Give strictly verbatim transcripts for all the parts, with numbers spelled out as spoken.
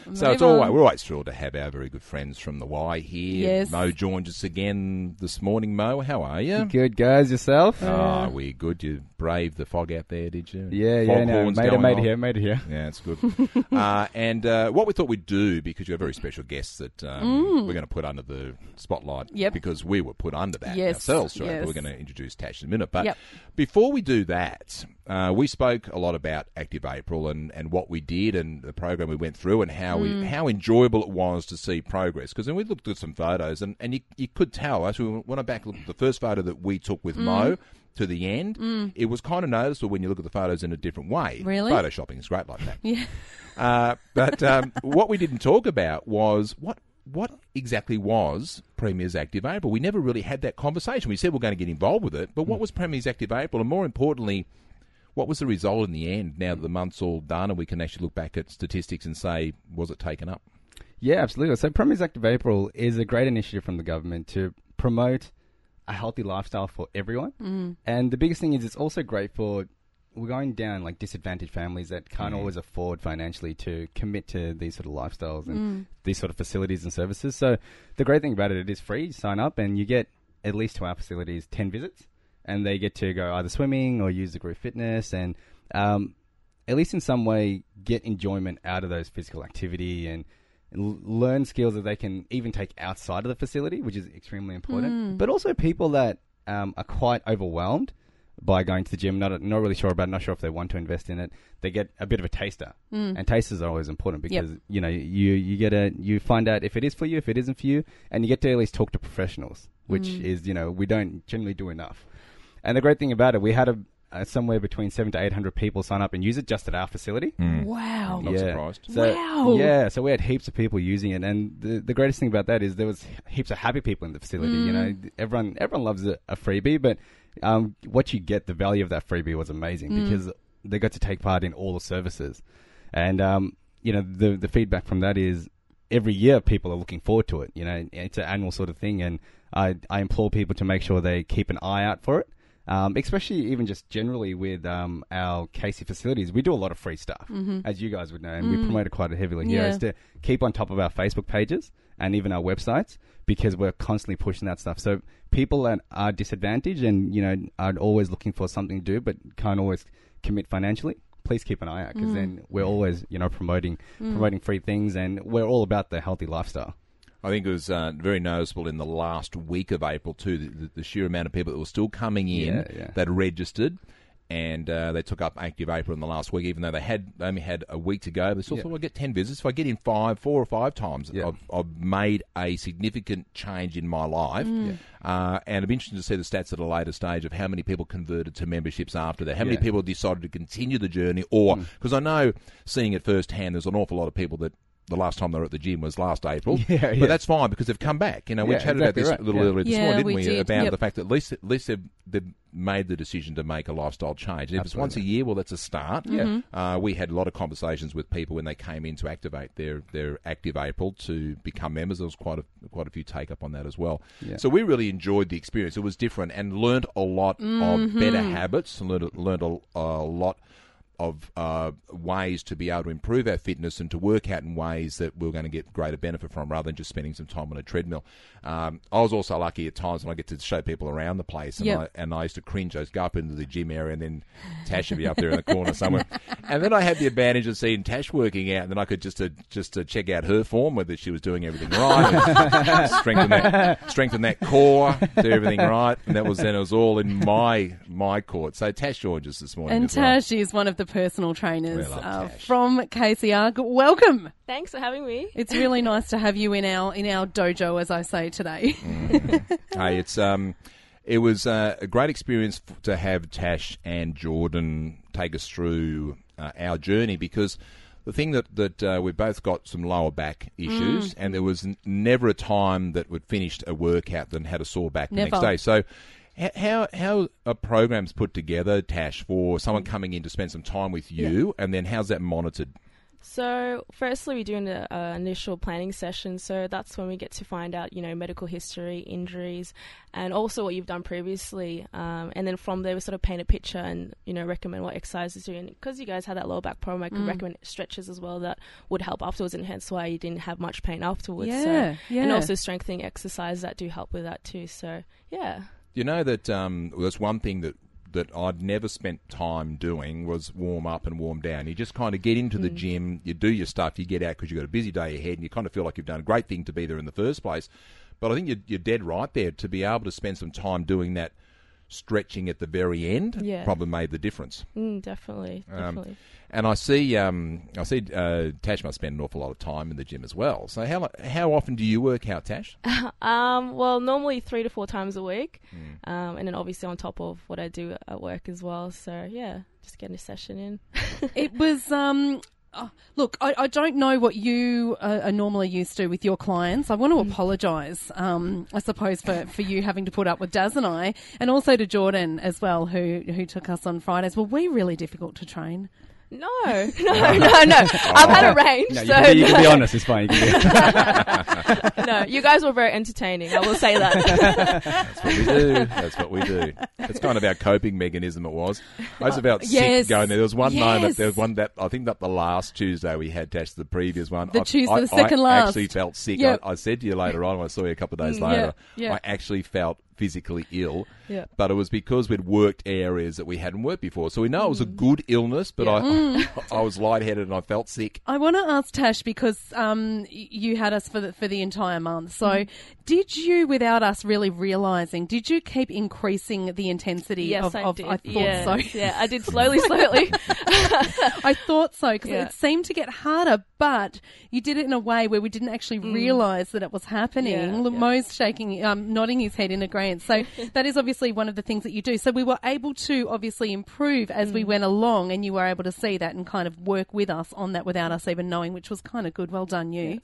So it's always, we're always thrilled to have our very good friends from the Y here. Yes. Mo joined us again this morning. Mo, how are you? Good, guys. Yourself? Ah, we good. You braved the fog out there, did you? Yeah, yeah. No, made it, made it here, made it here. Yeah, it's good. uh, and uh, what we thought we'd do, because you're very special guests that um, Mm. we're going to put under the spotlight, Yep. because we were put under that Yes, ourselves. Right? yes. We're going to introduce Tash in a minute. But Yep. before we do that, uh, we spoke a lot about Active April and, and what we did and the program we went through and how Mm. we, how enjoyable it was to see progress. Because then we looked at some photos and, and you, you could tell, as we went back, looked at the first photo that we took with Mm. Mo to the end, it was kind of noticeable when you look at the photos in a different way. Really? Photoshopping is great like that. Yeah. Uh, but um, what we didn't talk about was what what exactly was Premier's Active April. We never really had that conversation. We said we're going to get involved with it, but what was Premier's Active April? And more importantly, what was the result in the end now that the month's all done and we can actually look back at statistics and say, was it taken up? Yeah, absolutely. So Premier's Active April is a great initiative from the government to promote a healthy lifestyle for everyone. Mm. And the biggest thing is it's also great for, we're going down like disadvantaged families that can't Mm. always afford financially to commit to these sort of lifestyles and Mm. these sort of facilities and services. So the great thing about it, it is free. You sign up and you get at least to our facilities ten visits, and they get to go either swimming or use the group fitness and um, at least in some way get enjoyment out of those physical activity and l- learn skills that they can even take outside of the facility, which is extremely important. Mm. But also people that um, are quite overwhelmed by going to the gym, not not really sure about, not sure if they want to invest in it, they get a bit of a taster. Mm. And tasters are always important because, Yep. you know, you, you get a, you find out if it is for you, if it isn't for you, and you get to at least talk to professionals, which Mm. is, you know, we don't generally do enough. And the great thing about it, we had a, uh, somewhere between seven to eight hundred people sign up and use it just at our facility. Wow. Not Yeah. surprised. So, Wow. Yeah, so we had heaps of people using it, and the the greatest thing about that is there was heaps of happy people in the facility. You know, everyone everyone loves a, a freebie, but um, what you get, the value of that freebie was amazing because they got to take part in all the services, and um, you know, the the feedback from that is every year people are looking forward to it. You know, it's an annual sort of thing, and I I implore people to make sure they keep an eye out for it. Um, especially even just generally with um, our Casey facilities, we do a lot of free stuff, as you guys would know, and we promote it quite heavily here, Yeah. is to keep on top of our Facebook pages and even our websites because we're constantly pushing that stuff. So people that are disadvantaged and, you know, are always looking for something to do but can't always commit financially, please keep an eye out because then we're always, you know, promoting promoting free things, and we're all about the healthy lifestyle. I think it was uh, very noticeable in the last week of April too, the, the, the sheer amount of people that were still coming in Yeah, yeah. that registered, and uh, they took up Active April in the last week, even though they had they only had a week to go. They still Yeah. thought, I'll get ten visits. If I get in five, four or five times, Yeah. I've, I've made a significant change in my life. Uh, and it'll be interesting to see the stats at a later stage of how many people converted to memberships after that, how many Yeah. people decided to continue the journey, or, because I know, seeing it firsthand, there's an awful lot of people that the last time they were at the gym was last April. Yeah, but yeah. that's fine because they've come back. You know, we Yeah, chatted exactly about this right. a little Yeah. earlier this Yeah, morning, didn't we we? did. About Yep. the fact that at least, at least they've, they've made the decision to make a lifestyle change. And if it's once a Absolutely. year, well, that's a start. Yeah. Uh, we had a lot of conversations with people when they came in to activate their, their Active April to become members. There was quite a quite a few take up on that as well. Yeah. So we really enjoyed the experience. It was different and learnt a lot of better habits, learned, learned a, a lot of uh, ways to be able to improve our fitness and to work out in ways that we're going to get greater benefit from rather than just spending some time on a treadmill. Um, I was also lucky at times when I get to show people around the place, and, Yep. I, and I used to cringe. I used to go up into the gym area and then Tash would be up there in the corner somewhere. And then I had the advantage of seeing Tash working out, and then I could just to, just to check out her form, whether she was doing everything right, and strengthen that strengthen that core, do everything right, and that was then it was all in my my court. So Tash joined us this morning. And as well. Tash is one of the personal trainers We love uh, Tash. from K C R. G- Welcome. Thanks for having me. It's really nice to have you in our in our dojo, as I say today. Hey, it's um, it was uh, a great experience f- to have Tash and Jordan take us through uh, our journey because the thing that that uh, we've both got some lower back issues, and there was n- never a time that we'd finished a workout and had a sore back the Never. next day. So. h- How how are programs put together, Tash, for someone coming in to spend some time with you, and then how's that monitored? So, firstly, we do an uh, initial planning session. So that's when we get to find out, you know, medical history, injuries, and also what you've done previously. Um, and then from there, we sort of paint a picture and, you know, recommend what exercises to do. And because you guys had that lower back problem, I could Mm. recommend stretches as well that would help afterwards, and hence why you didn't have much pain afterwards. Yeah, so, yeah. And also strengthening exercises that do help with that too. So, yeah. You know that um, there's one thing that that I'd never spent time doing was warm up and warm down. You just kind of get into the gym, you do your stuff, you get out because you've got a busy day ahead, and you kind of feel like you've done a great thing to be there in the first place. But I think you're, you're dead right there. To be able to spend some time doing that stretching at the very end Yeah. probably made the difference. Mm, definitely, Um, definitely. And I see, um, I see uh, Tash must spend an awful lot of time in the gym as well. So how how often do you work out, Tash? Um, well, normally three to four times a week, Mm. um, and then obviously on top of what I do at work as well. So yeah, just getting a session in. It was. Um, oh, look, I, I don't know what you uh, are normally used to with your clients. I want to apologise, um, I suppose, for, for you having to put up with Daz and I, and also to Jordan as well, who who took us on Fridays. Were we really difficult to train? No, no, no, no. I've had a range. No, you, so can be, you can be no. honest. It's fine. You can be No, you guys were very entertaining. I will say that. That's what we do. That's what we do. It's kind of our coping mechanism. It was. I was about yes. sick going there. There was one Yes. moment. There was one that I think that the last Tuesday we had, Tash, the previous one. The I, Tuesday, I, the second I last. actually felt sick. Yep. I, I said to you later on when I saw you a couple of days Mm, later. yeah, yeah. I actually felt physically ill. Yeah. But it was because we'd worked areas that we hadn't worked before. So we know it was a Mm. good illness, but I I was lightheaded and I felt sick. I want to ask Tash because um, y- you had us for the, for the entire month. So, Mm. did you, without us really realising, did you keep increasing the intensity Yes, of? I of did. I thought yeah. so. Yeah, I did slowly, slowly. I thought so because Yeah. it seemed to get harder, but you did it in a way where we didn't actually realise that it was happening. Yeah, Look, yeah. Mo's shaking, um, nodding his head in agreement. So that is obviously one of the things that you do. So we were able to obviously improve as we went along, and you were able to see that and kind of work with us on that without us even knowing, which was kind of good. Well done, you.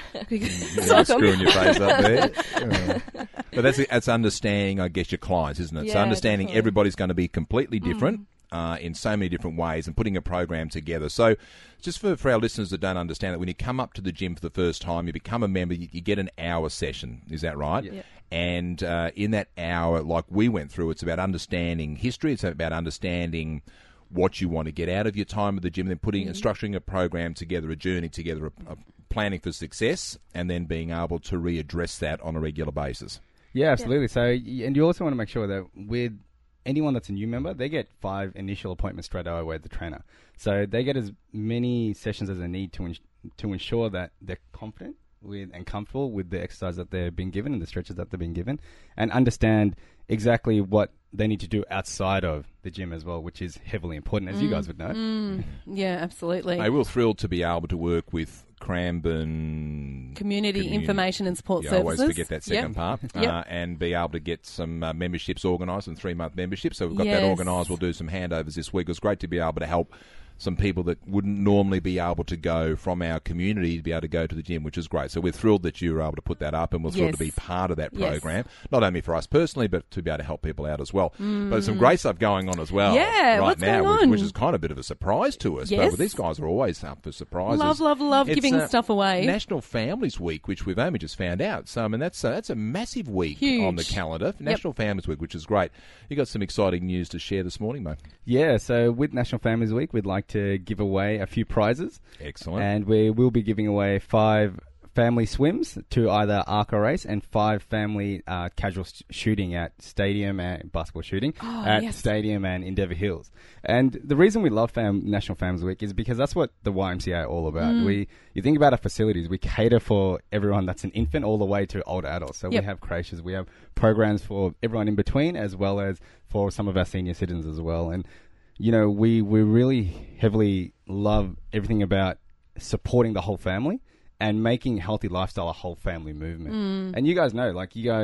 You're not screwing your face up there. Yeah. But that's that's understanding, I guess, your clients, isn't it? so Yeah, understanding definitely. everybody's going to be completely different uh, in so many different ways, and putting a program together. So, just for, for our listeners that don't understand it, when you come up to the gym for the first time, you become a member, you, you get an hour session. Is that right? Yeah. And uh, in that hour, like we went through, it's about understanding history. It's about understanding what you want to get out of your time at the gym, and then putting and structuring a program together, a journey together, a, a planning for success, and then being able to readdress that on a regular basis. Yeah, absolutely. So, y- and you also want to make sure that with anyone that's a new member, they get five initial appointments straight away with the trainer. So they get as many sessions as they need to ins- to ensure that they're confident with and comfortable with the exercise that they've been given and the stretches that they've been given, and understand exactly what they need to do outside of the gym as well, which is heavily important, as you guys would know. Mm, yeah, absolutely. Hey, we're thrilled to be able to work with Cranbourne Community, Community. Information and Support Yeah, I Services. always forget that second Yep. part. Yep. Uh, and be able to get some uh, memberships organised, some three-month memberships. So we've got that Yes. organised. We'll do some handovers this week. It was great to be able to help some people that wouldn't normally be able to go from our community to be able to go to the gym, which is great. So we're thrilled that you were able to put that up, and we're thrilled to Yes. be part of that Yes. program, not only for us personally, but to be able to help people out as well. But there's some great stuff going on as well Mm. Yeah, right what's now, going which, on? which is kind of a bit of a surprise to us. Yes. But these guys are always up for surprises. Love, love, love It's, giving uh, stuff away. National Families Week, which we've only just found out. So, I mean, that's a, that's a massive week Huge. on the calendar. National Families Week, which is great. You got some exciting news to share this morning, mate. Yeah, so with National Families Week, we'd like to give away a few prizes. Excellent. And we will be giving away five family swims to either Arca Race and five family uh, casual sh- shooting at Stadium and basketball shooting Oh, at yes. Stadium and Endeavour Hills. And the reason we love fam- National Families Week is because that's what the Y M C A are all about. Mm. We, you think about our facilities, we cater for everyone that's an infant all the way to older adults. So Yep. we have creches, we have programs for everyone in between, as well as for some of our senior citizens as well. And you know, we, we really heavily love everything about supporting the whole family and making healthy lifestyle a whole family movement. Mm. And you guys know, like you guys,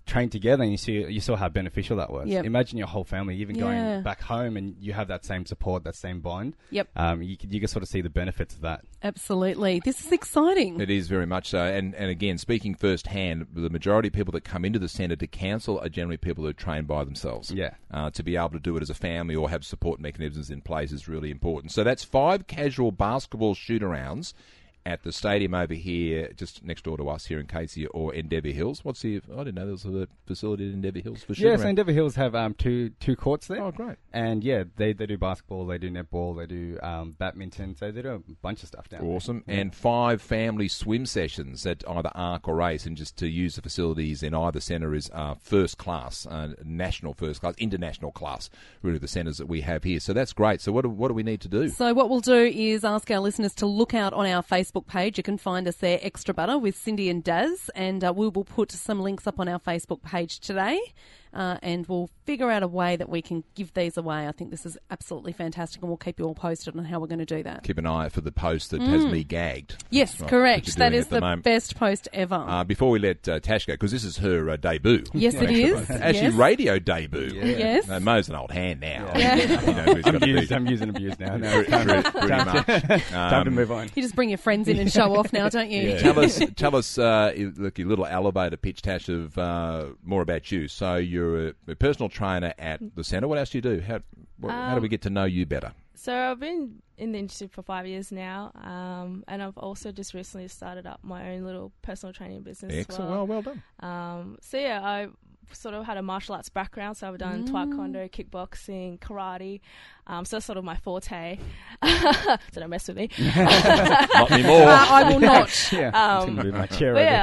train together and you see you saw how beneficial that was. Yep. Imagine your whole family even Yeah. going back home and you have that same support, that same bond. Yep. Um, you can, you can sort of see the benefits of that. Absolutely. This is exciting. It is very much so. And, and again, speaking firsthand, the majority of people that come into the centre to counsel are generally people who are trained by themselves. Yeah. Uh, to be able to do it as a family or have support mechanisms in place is really important. So that's five casual basketball shoot-arounds at the stadium over here, just next door to us here in Casey or Endeavour Hills. What's the... I didn't know there was a facility at Endeavour Hills for shoot-around. Yeah, so Endeavour Hills have um, two two courts there. Oh, great. And yeah, they, they do basketball, they do netball, they do um, badminton, so they do a bunch of stuff down Awesome. there. Yeah. And five family swim sessions at either Arc or Ace, and just to use the facilities in either centre is uh, first class, uh, national first class, international class, really the centres that we have here. So that's great. So what do, what do we need to do? So what we'll do is ask our listeners to look out on our Facebook page. You can find us there, Extra Butter with Cindy and Daz, and uh, we will put some links up on our Facebook page today. Uh, and we'll figure out a way that we can give these away. I think this is absolutely fantastic, and we'll keep you all posted on how we're going to do that. Keep an eye out for the post that has me gagged. Yes, That's what- correct. what you're That doing is at the, moment. best post ever. Uh, before we let uh, Tash go, because this is her uh, debut. Yes, it is. Actually, Yes. radio debut. Yes. Uh, Mo's an old hand now. Yeah. You know, he's got I'm to be- used, I'm used and abused now. No, pretty, it's time, pretty- pretty time much. to, time to Um, move on. You just bring your friends in and show off now, don't you? Tell us, tell us, uh, look, your little elevator pitch, Tash, of uh, more about you. So you're a, a personal trainer at the centre. What else do you do? How, what, how do Um, we get to know you better? So I've been in the industry for five years now, um, and I've also just recently started up my own little personal training business. Excellent. As Well, well. well done. Um, so yeah, I sort of had a martial arts background, so I've done taekwondo, kickboxing, karate. Um, so that's sort of my forte. So don't mess with me. Not anymore. Uh, I will not. Yeah, Um, I'm going to move my chair But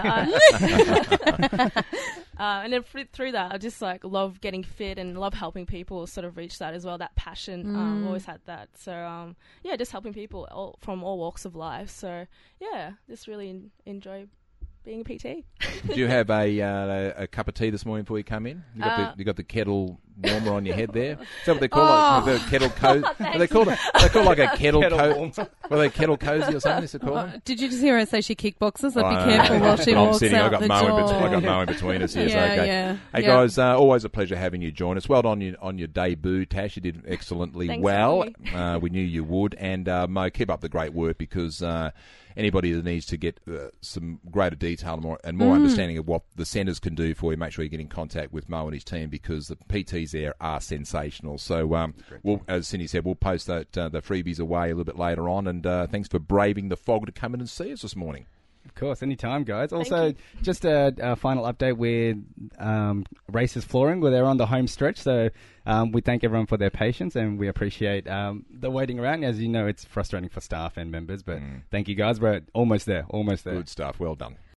over. yeah, uh, uh, and then through, through that, I just like love getting fit and love helping people sort of reach that as well. That passion, um, always had that. So um, yeah, just helping people all, from all walks of life. So yeah, just really en- enjoy being a P T. Did you have a, uh, a cup of tea this morning before you come in? You got, Uh, the, you got the kettle warmer on your head there? Is that what they call Oh. it? The kettle cozy? they call it. They call it like a kettle Kettle cozy. Well, they kettle cozy or something. Is it called? Uh, did you just hear her say she kickboxes? I'd Uh, be careful while she but I'm walks sitting, out I got the Mo in door. between, I got Mo in between us here. so Yeah, okay. yeah, Hey yeah. guys, uh, always a pleasure having you join us. Well done on your, on your debut, Tash. You did excellently Thanks, well. Andy. Uh, we knew you would. And uh, Mo, keep up the great work, because uh, anybody that needs to get uh, some greater detail and more, and more understanding of what the centres can do for you, make sure you get in contact with Mo and his team, because the P Ts there are sensational. So, um, we'll, as Cindy said, we'll post that uh, the freebies away a little bit later on. And uh, thanks for braving the fog to come in and see us this morning. Of course, anytime, guys. Thank Also, you. just a, a final update with um, Races Flooring, where they're on the home stretch. So um, we thank everyone for their patience, and we appreciate um, the waiting around. As you know, it's frustrating for staff and members, but thank you, guys. We're almost there, almost there. Good stuff. Well done.